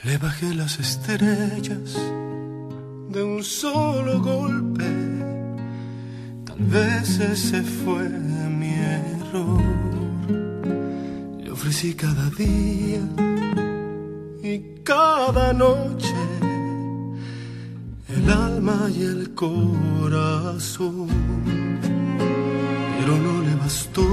Le bajé las estrellas de un solo golpe. Tal vez ese fue mi error. Le ofrecí cada día y cada noche el alma y el corazón, pero no le bastó,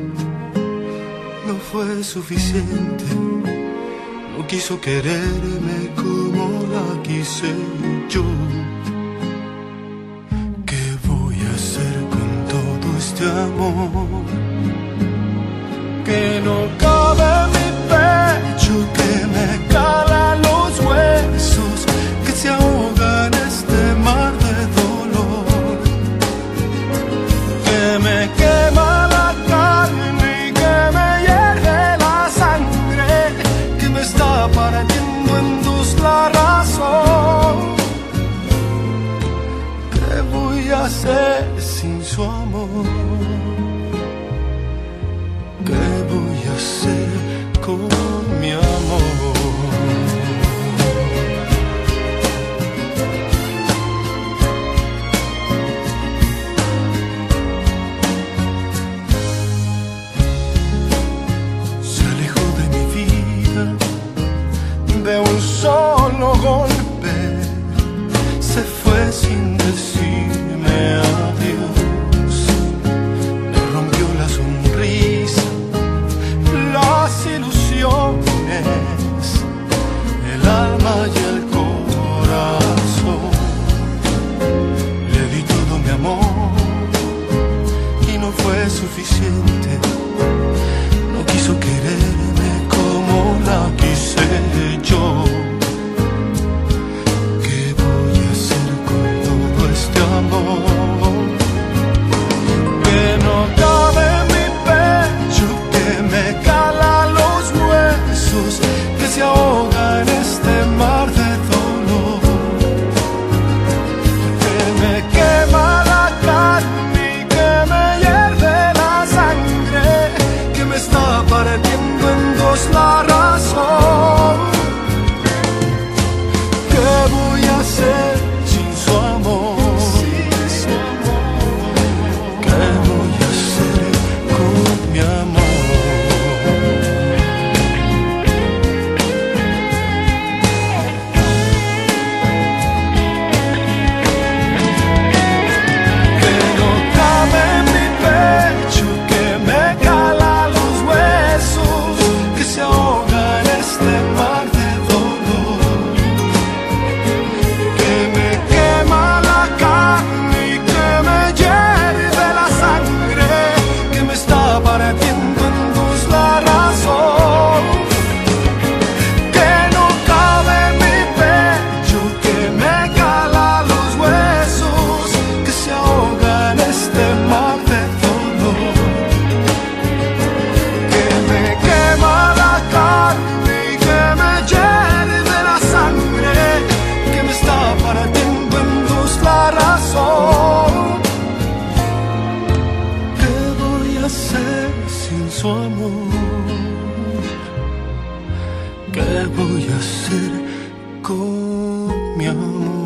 no fue suficiente. No quiso quererme como la quise yo. ¿Qué voy a hacer con todo este amor que no cabe en mi pecho, que me cala los huesos, que se ahoga en este mar de dolor, que me quema la carne y que me hierve la sangre, que me está partiendo en dos la razón? ¿Qué voy a hacer sin su amor? ¿Qué voy a hacer con mi amor? Se alejó de mi vida de un solo golpe, se fue sin decirme adiós, me rompió la sonrisa, las ilusiones, el alma y el corazón. Le di todo mi amor y no fue suficiente. No quiso quererme como la quise yo. ¿Qué voy a hacer con todo este amor que no cabe en mi pecho, que me cala los huesos, que se ahoga en este mar de dolor, que me quema la carne y que me hierve la sangre, que me está partiendo en dos la razón? ¿Qué voy a hacer sin su amor? ¿Qué voy a hacer con mi amor? Que no cabe en mi pecho, que me cala los huesos, que se ahoga en este mar de dolor, que me quema la carne y que me hierve la sangre, que me está partiendo en dos la razón. Que no cabe en mi pecho, que me cala los huesos, que se ahoga en este mar de dolor, que me quema la carne y que me hierve la sangre, que me está partiendo en dos la razón. ¿Qué voy a hacer sin su amor? ¿Qué voy a hacer con mi amor?